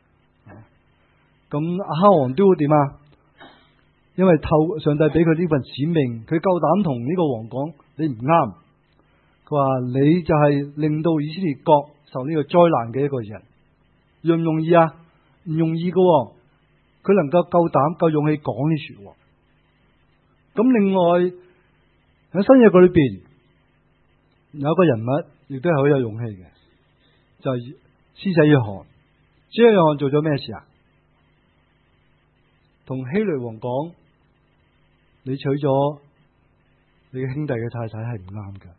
咁亞哈王都會點啊？因為透上帝俾佢呢份使命，佢夠膽同呢個王講你唔啱。佢話你就係令到以色列國受呢個災難嘅一個人，容唔容易啊？唔容易噶、哦，佢能夠夠膽夠勇氣講呢說話。咁另外喺新約嗰裏邊有一個人物，亦都係好有勇氣嘅，就係、是、施洗約翰。施洗約翰做咗咩事啊？同希律王講：你娶咗你嘅兄弟嘅太太係唔啱㗎。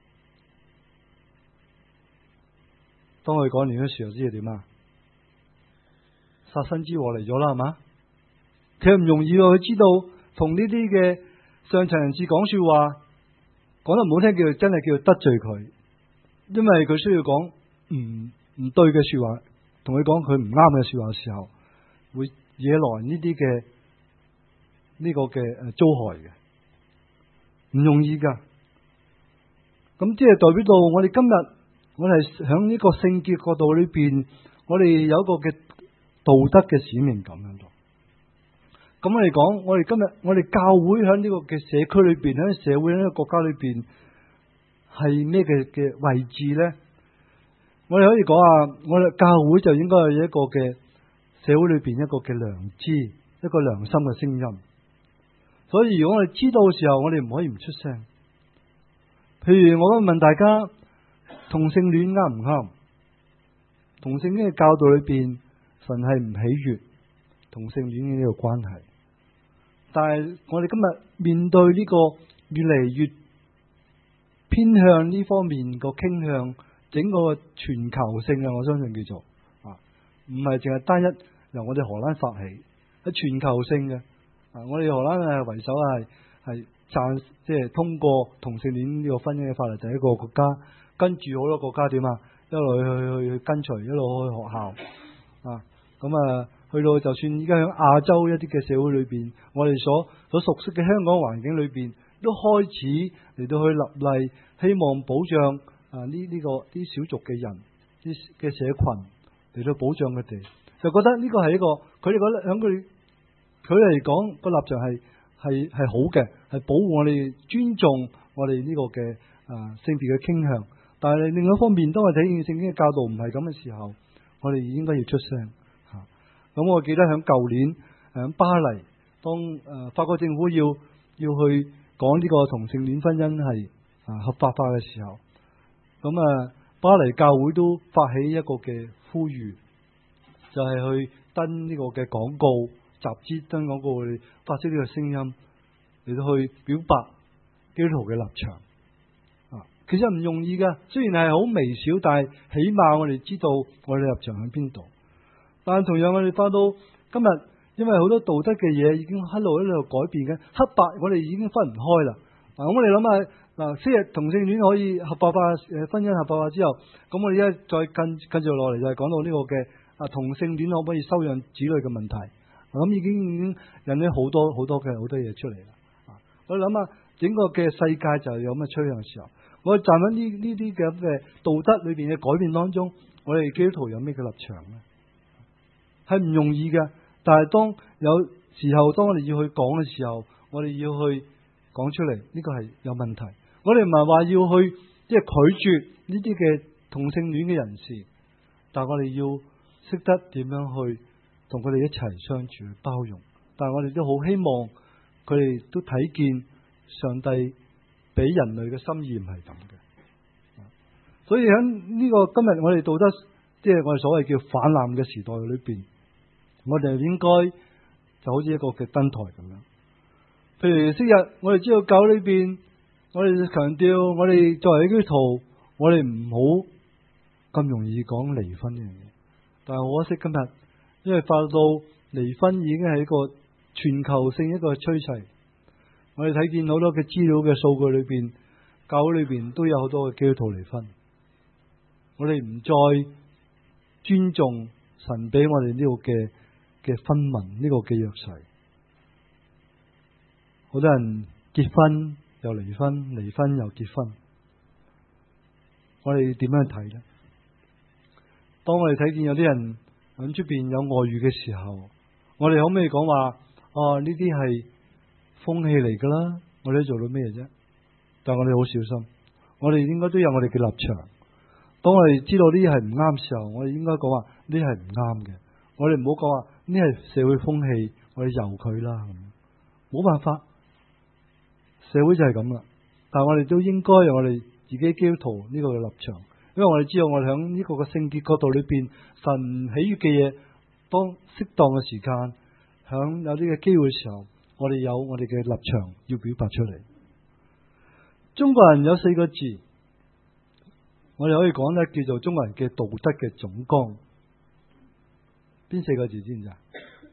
當佢講完嘅時候，知係點啊？殺身之禍嚟咗啦，係嘛？佢唔容易喎，佢知道同呢啲嘅上層人士講說話，講得唔好聽，叫真係叫得罪佢，因為佢需要講唔唔對嘅說話，同佢講佢唔啱嘅說話嘅時候，會惹來呢啲嘅呢個嘅誒遭害嘅，唔容易噶。咁即係代表到我哋今日，我哋響呢個聖潔角度裏邊，我哋有一個嘅道德嘅使命感喺度。咁我哋講，我哋今日我哋教會喺呢個嘅社區裏邊，喺社會喺呢個國家裏邊係咩嘅嘅位置咧？我哋可以講啊，我哋教會就應該有一個嘅社會裏邊一個嘅良知，一個良心嘅聲音。所以如果我哋知道嘅時候，我哋唔可以唔出聲。譬如我問大家，同性戀啱唔啱？同性戀嘅教導裏邊，神係唔喜悅同性戀嘅呢個關係。但係我哋今日面對呢個越嚟越偏向呢方面個傾向，整個全球性嘅，我相信叫做啊，唔係淨係單一由我哋荷蘭發起，係全球性嘅。啊，我哋荷蘭係為首係係贊，即係通過同性戀呢個婚姻嘅法律，第一個國家，跟住好多國家點啊，一路去去去，去跟隨，一路去學校啊，咁啊。去到就算而家喺亞洲一啲嘅社會裏邊，我哋所所熟悉嘅香港環境裏邊， 都開始嚟到去立例，希望保障啊呢呢個啲小族嘅人，啲嘅社群嚟到保障佢哋，就覺得呢個係一個佢哋覺得響佢佢嚟講個立場係係係好嘅，係保護我哋，尊重我哋呢個嘅啊性別嘅傾向。但係另外一方面，當我睇見聖經嘅教導唔係咁嘅時候，我哋應該要出聲吓。咁、啊、我記得響舊年響巴黎，當誒、呃、法國政府要要去講呢個同性戀婚姻係啊合法化嘅時候，咁啊巴黎教會都發起一個嘅呼籲，就係、是、去登呢個嘅廣告雜誌，登廣告去發出呢個聲音嚟到去表白基督徒嘅立場。其實唔容易噶，雖然係好微小，但係起碼我哋知道我哋立場喺邊度。但係同樣我哋翻到今日，因為好多道德嘅嘢已經一路一路改變嘅，黑白我哋已經分唔開啦。嗱，咁我哋諗下，嗱，昔日同性戀可以合法化，誒，婚姻合法化之後，咁我哋而家再跟跟住落嚟就係講到呢個嘅啊同性戀可唔可以收養子女嘅問題。咁已經已經引起好多好多嘅好多嘢出嚟啦。啊，我諗下整個嘅世界就有咁嘅趨向嘅時候。我站喺呢呢啲嘅嘅道德裏邊嘅改變當中，我哋基督徒有咩嘅立場呢？係唔容易嘅。但係當有時候，當我哋要去講嘅時候，我哋要去講出嚟，呢個係有問題。我哋唔係話要去即係拒絕呢啲嘅同性戀嘅人士，但係我哋要識得點樣去同佢哋一齊相處、包容。但係我哋都好希望佢哋都睇見上帝俾人類嘅心意唔係咁嘅，所以喺呢個今日我哋道德即係我哋所謂叫泛濫嘅時代裏邊，我哋應該就好似一個嘅燈台咁樣。譬如昔日我哋知道教裏邊，我哋強調我哋作為基督徒，我哋唔好咁容易講離婚呢樣嘢。但係可惜今日，因為發到離婚已經係一個全球性一個趨勢。我哋睇見好多嘅資料嘅數據裏邊，教會裏邊都有好多嘅基督徒離婚。我哋唔再尊重神俾我哋呢個嘅嘅婚盟，呢個嘅約誓。好多人結婚又離婚，離婚又結婚。我哋點樣睇呢？當我哋睇見有啲人喺出邊有外遇嘅時候，我哋可唔可以講話哦？呢啲係風氣嚟噶啦，我哋做到咩啫？但係我哋好小心，我哋應該都有我哋嘅立場。當我哋知道呢啲係唔啱時候，我哋應該講話呢啲係唔啱嘅。我哋唔好講話呢係社會風氣，我哋由佢啦。冇辦法，社會就係咁啦。但係我哋都應該有我哋自己基督徒呢個嘅立場，因為我哋知道我哋響呢個嘅聖潔角度裏邊，神喜悅嘅嘢，當適當嘅時間，響有呢個機會嘅時候。我哋有我哋嘅立場要表達出嚟。中國人有四個字，我哋可以講咧，叫做中國人嘅道德嘅總綱。邊四個字知唔知啊？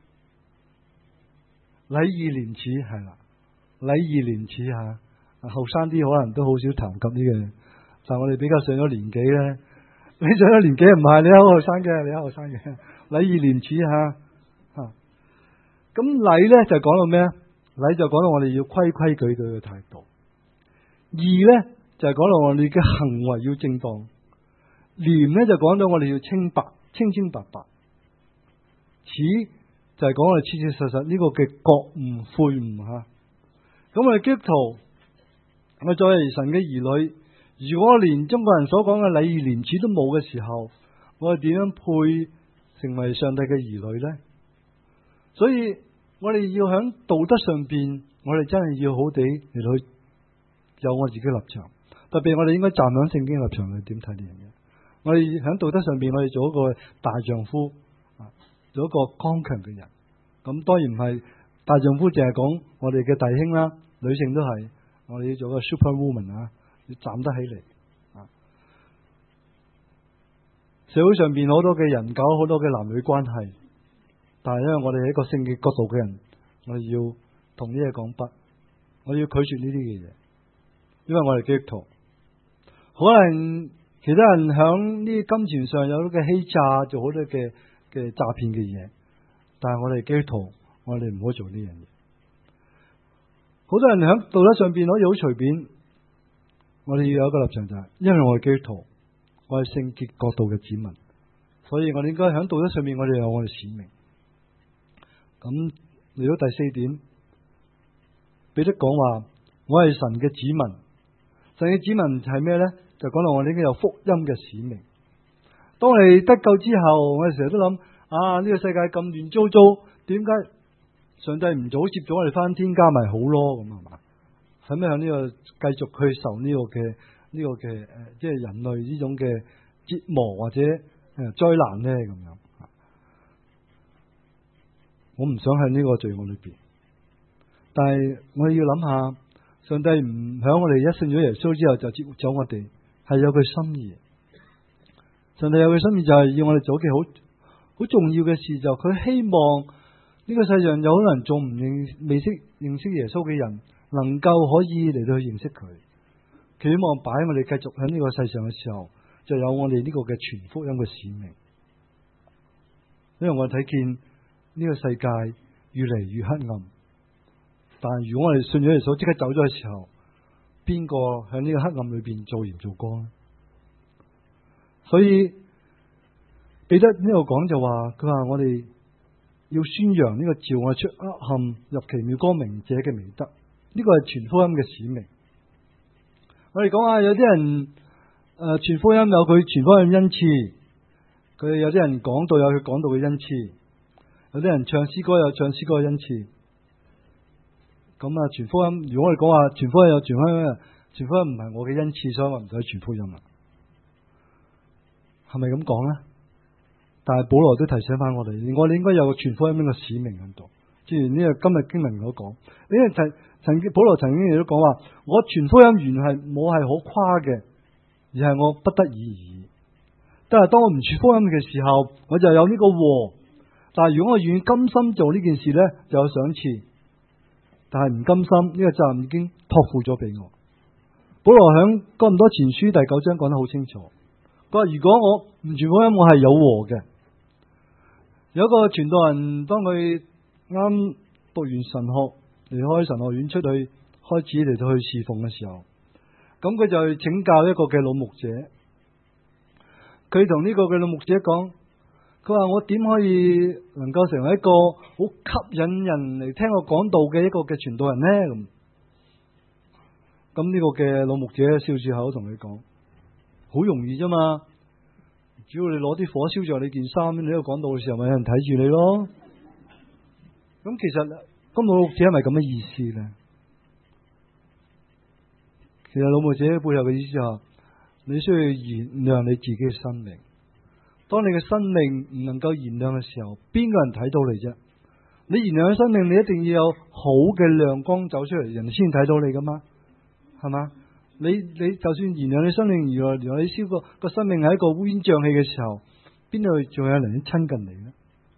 禮義廉恥係啦，禮義廉恥吓。後生啲可能都好少談及呢個，但係我哋比較上咗年紀咧，你上咗年紀唔係你好後生嘅，你好後生嘅。禮義廉恥吓。咁禮咧就講到咩啊？禮就講到我哋要規規矩矩嘅態度。義咧就係講到我哋嘅行為要正當。廉咧就講到我哋要清白，清清白白。恥就係講我哋切切實實呢個嘅覺悟悔悟吓。咁我哋基督徒，我作為神嘅兒女，如果連中國人所講嘅禮義廉恥都冇嘅時候，我哋點樣配成為上帝嘅兒女咧？所以我哋要喺道德上邊，我哋真係要好地嚟到有我自己嘅立場。特別我哋應該站喺聖經立場去點睇呢樣嘢。我哋喺道德上邊，我哋做一個大丈夫，做一個剛強嘅人。咁當然唔係大丈夫，淨係講我哋嘅弟兄啦，女性都係。我哋要做一個 super woman 啊，要站得起嚟。啊，社會上邊好多嘅人搞好多嘅男女關係。但係因為我哋係一個聖潔角度嘅人，我哋要同呢嘢講不，我哋要拒絕呢啲嘅嘢，因為我哋基督徒，可能其他人響呢啲金錢上有啲嘅欺詐，做好多嘅嘅詐騙嘅嘢，但係我哋基督徒，我哋唔好做呢樣嘢。 好多人喺道德上邊可以好隨便，我哋要有一個立場就係，因為我係基督徒，我係聖潔國度嘅子民，所以我哋應該喺道德上面，我哋有我哋使命。咁嚟到第四點，彼得講話，我係神嘅子民。神嘅子民係咩呢？就講到我哋應該有福音嘅使命。當我哋得救之後，我哋成日都諗啊，呢個世界咁亂糟糟，點解上帝唔早接咗我哋翻天家咪好咯？咁係嘛？使咩喺呢個繼續去受呢個嘅呢個嘅誒，即係人類呢種嘅折磨或者誒災難呢？咁樣，我唔想喺呢個罪惡裏邊，但係我要諗下，上帝唔響我哋一信咗耶穌之後就接走我哋，係有佢心意。上帝有佢心意就係要我哋做一件好好重要嘅事，就佢希望呢個世上有可能仲唔認未識認識耶穌嘅人，能夠可以嚟到去認識佢。佢希望擺我哋繼續喺呢個世上嘅時候，就有我哋呢個嘅傳福音嘅使命。因為我睇見呢個世界越嚟越黑暗，但係如果我哋信咗耶穌即刻走咗嘅時候，邊個喺呢個黑暗裏邊做鹽做光呢？所以彼得呢度講就話，佢話我哋要宣揚呢個召我出黑暗入奇妙光明者嘅美德，呢個係傳福音嘅使命。我哋講下有啲人誒傳福音有佢傳福音恩賜，佢有啲人講道有佢講道嘅恩賜，有啲人唱詩歌有唱詩歌嘅恩賜。咁啊傳福音，如果我哋講話傳福音有傳福音，傳福音唔係我嘅恩賜，所以我唔使傳福音啦。係咪咁講咧？但係保羅都提醒翻我哋，我哋應該有個傳福音嘅使命喺度。正如呢個今日經文所講，因為曾曾經保羅曾經亦都講話，我傳福音原係我係好誇嘅，而係我不得已而已。但係當我唔傳福音嘅時候，我就有呢個禍。但係如果我願意甘心做呢件事咧，就有賞賜。但係唔甘心，呢個責任已經託付咗俾我。保羅響哥林多前書第九章講得好清楚，佢話如果我唔傳福音，我係有禍嘅。有一個傳道人，當佢啱讀完神學，離開神學院出去，開始嚟到去侍奉嘅時候，咁佢就去請教一個嘅老牧者。佢同呢個嘅老牧者講，佢話我點可以能夠成為一個好吸引人嚟聽我講道嘅一個嘅傳道人呢？咁咁呢個嘅老牧者笑住口同佢講，好容易啫嘛，只要你攞啲火燒住你件衫，你喺度講道嘅時候，咪有人睇住你咯。咁其實咁老牧者係咪咁嘅意思咧？其實老牧者背後嘅意思就係，你需要原諒你自己嘅生命。當你嘅生命唔能夠原諒嘅時候，邊個人睇到你啫？你原諒嘅生命，你一定要有好嘅亮光走出嚟，人先睇到你噶嘛？係嘛？你你就算原諒你生命，如果如果你燒個個生命係一個烏煙瘴氣嘅時候，邊度仲有人親近你呢？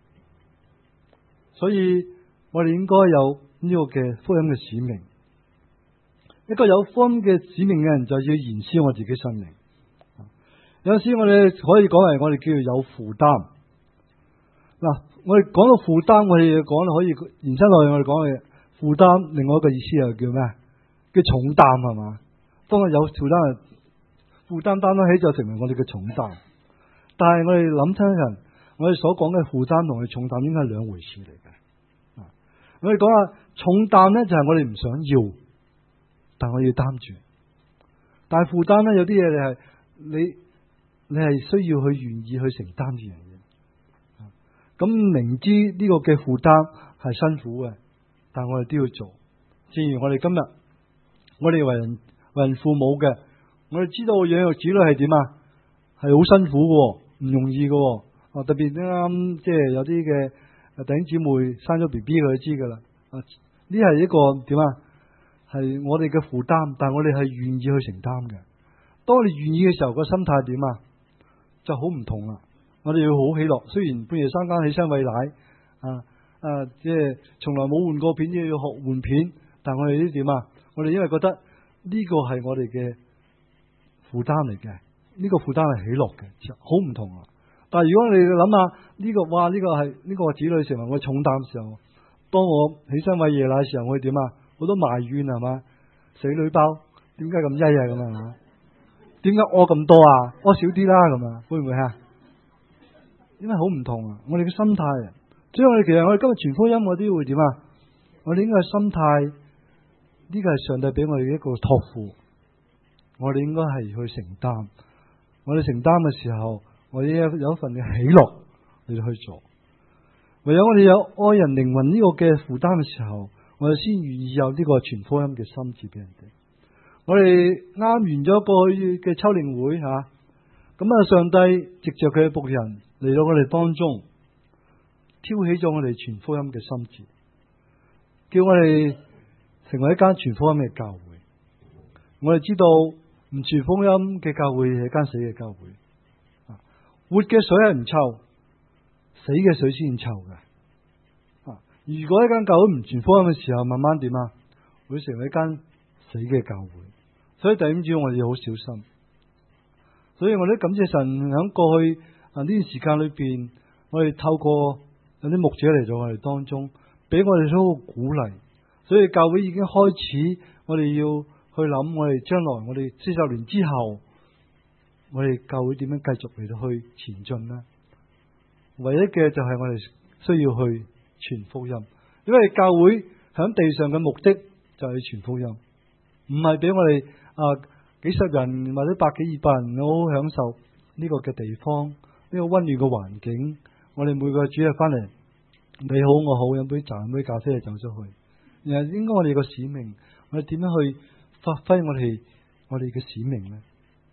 所以我哋應該有呢個嘅福音嘅使命。一個有福音嘅使命嘅人，就要燃燒我自己生命。有陣時我哋可以講係我哋叫做有負擔。嗱，我哋講到負擔，我哋講可以延伸落去，我哋講嘅負擔，另外一個意思又叫咩？叫重擔係嘛？當我有負擔，負擔擔得起就成為我哋嘅重擔。但係我哋諗親人，我哋所講嘅負擔同佢重擔應該係兩回事嚟嘅。我哋講下重擔咧，就係我哋唔想要，但我要擔住。但係負擔咧，有啲嘢你係你你係需要去願意去承擔呢樣嘢。咁明知呢個嘅負擔係辛苦嘅，但我哋都要做。正如我哋今日，我哋為人為人父母嘅，我哋知道養育子女係點啊，係好辛苦嘅，唔容易嘅。啊，特別啱啱即係有啲嘅弟兄姊妹生咗 B B， 佢就知噶啦。啊，呢係一個點啊？係我哋嘅負擔，但係我哋係願意去承擔嘅。當我哋願意嘅時候，個心態點啊？就好唔同啦。我哋要好喜樂，雖然半夜三更起身餵奶，啊啊，即係從來冇換過片，要學換片，但我哋呢點啊？我哋因為覺得呢個係我哋嘅負擔嚟嘅，呢個負擔係喜樂嘅，好唔同啊！但係如果你諗下呢個，哇，呢個係呢個子女成為我重擔嘅時候，當我起身餵夜奶嘅時候，我會點啊？ 好多埋怨係嘛？死女包點解咁曳啊咁啊？點解屙咁多啊？屙少啲啦咁啊？會唔會啊？因為好唔同啊！我哋嘅心態啊，所以我哋其實我哋今日傳福音我都會點啊？我哋應該係心態，呢個係上帝俾我哋一個託付，我哋應該係去承擔。我哋承擔嘅時候，我哋有有一份嘅喜樂嚟去做。唯有我哋有愛人靈魂呢個嘅負擔嘅時候，我哋先願意有呢個傳福音嘅心志俾人哋。我哋啱完咗過去嘅秋令會吓，咁啊上帝藉着佢嘅僕人嚟到我哋當中，挑起咗我哋傳福音嘅心志，叫我哋成為一間傳福音嘅教會。我哋知道唔傳福音嘅教會係一間死嘅教會，活嘅水係唔臭，死嘅水先臭嘅。如果一間教會唔傳福音嘅時候，慢慢點啊？會成為一間死嘅教會。所以弟兄姊妹，我哋好小心。所以我哋感謝神喺過去啊呢段時間裏邊，我哋透過有啲牧者嚟到我哋當中，俾我哋都好鼓勵。所以教會已經開始，我哋要去諗，我哋將來我哋四十年之後，我哋教會點樣繼續嚟到去前進呢？唯一嘅就係我哋需要去傳福音，因為教會響地上嘅目的就係傳福音，唔係俾我哋啊幾十人或者百幾二百人好享受呢個嘅地方，呢個溫暖嘅環境。我哋每個主日翻嚟，你好我好，飲杯茶飲杯咖啡就走出去。然後應該我哋個使命，我哋點樣去發揮我哋我哋嘅使命呢？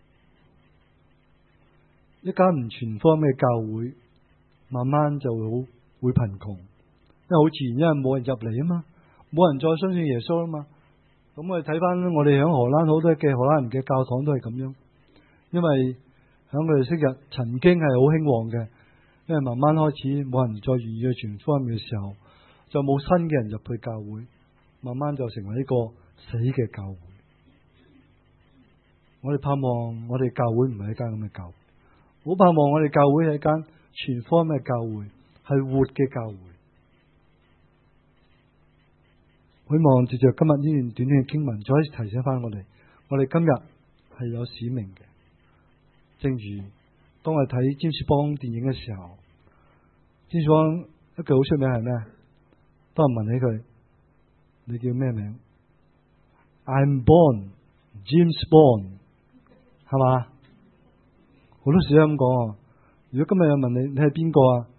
一間唔傳福音嘅教會，慢慢就會好會貧窮。因為好自然，因為冇人入嚟啊嘛，冇人再相信耶穌啊嘛。咁我哋睇翻我哋喺荷蘭好多嘅荷蘭人嘅教堂都係咁樣，因為喺佢哋昔日曾經係好興旺嘅，因為慢慢開始冇人再願意去傳福音嘅時候，就冇新嘅人入去教會，慢慢就成為一個死嘅教會。我哋盼望我哋教會唔係一間咁嘅教會，好盼望我哋教會係一間傳福音嘅教會，係活嘅教會。希望藉着今日呢段短短嘅經文，再一次提醒翻我哋，我哋今日係有使命嘅。正如當我哋睇詹姆斯邦電影嘅時候，詹姆斯邦一句好出名係咩？當人問起佢，你叫咩名 ？I'm born James Bond， 係嘛？好多時都咁講。如果今日有人問你，你係邊個啊？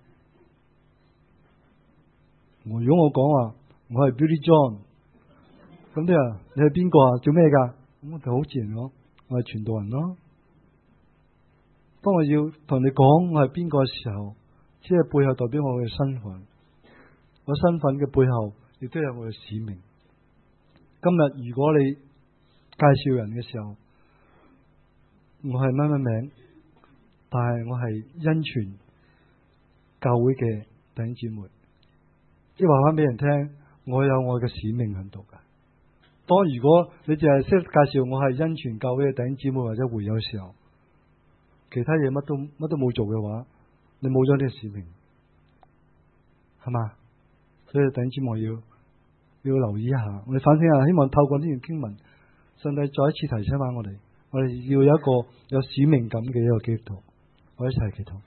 我如果我講話，我係 Billy John， 咁啲啊，你係邊個啊？做咩噶？咁我就好自然講，我係傳道人咯。當我要同你講我係邊個嘅時候，只係背後代表我嘅身份，我身份嘅背後亦都有我嘅使命。今日如果你介紹人嘅時候，我係乜乜名，但係我係恩泉教會嘅弟兄姊妹，即係話翻俾人聽，我有我嘅使命喺度噶。當如果你淨係識介紹我係恩泉教會嘅弟兄姊妹或者會友嘅時候，其他嘢乜都乜都冇做嘅話，你冇咗呢個使命，係嘛？所以弟兄姊妹要要留意一下，我哋反省下，希望透過呢段經文，上帝再一次提醒翻我哋，我哋要有一個有使命感嘅一個基督徒。我一齊祈禱。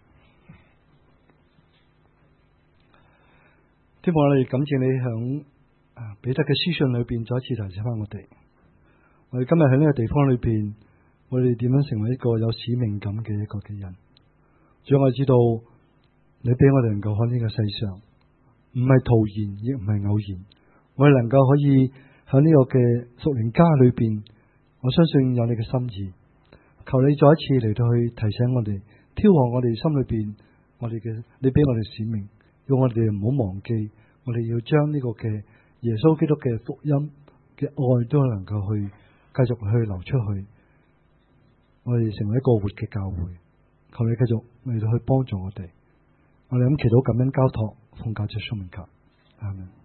希望我哋感謝你響啊彼得嘅書信裏邊再一次提醒翻我哋，我哋今日喺呢個地方裏邊，我哋點樣成為一個有使命感嘅一個嘅人？主，我知道你俾我哋能夠喺呢個世上，唔係徒然，亦唔係偶然，我哋能夠可以喺呢個嘅屬靈家裏邊，我相信有你嘅心意。求你再一次嚟到去提醒我哋，挑旺我哋心裏邊，我哋嘅你俾我哋使命，要我哋唔好忘記，我哋要將呢個嘅耶穌基督嘅福音嘅愛都能夠去繼續去流出去，我哋成為一個活嘅教會。求你繼續嚟到去幫助我哋，我哋咁祈禱感恩交託，奉教主聖名求，阿門。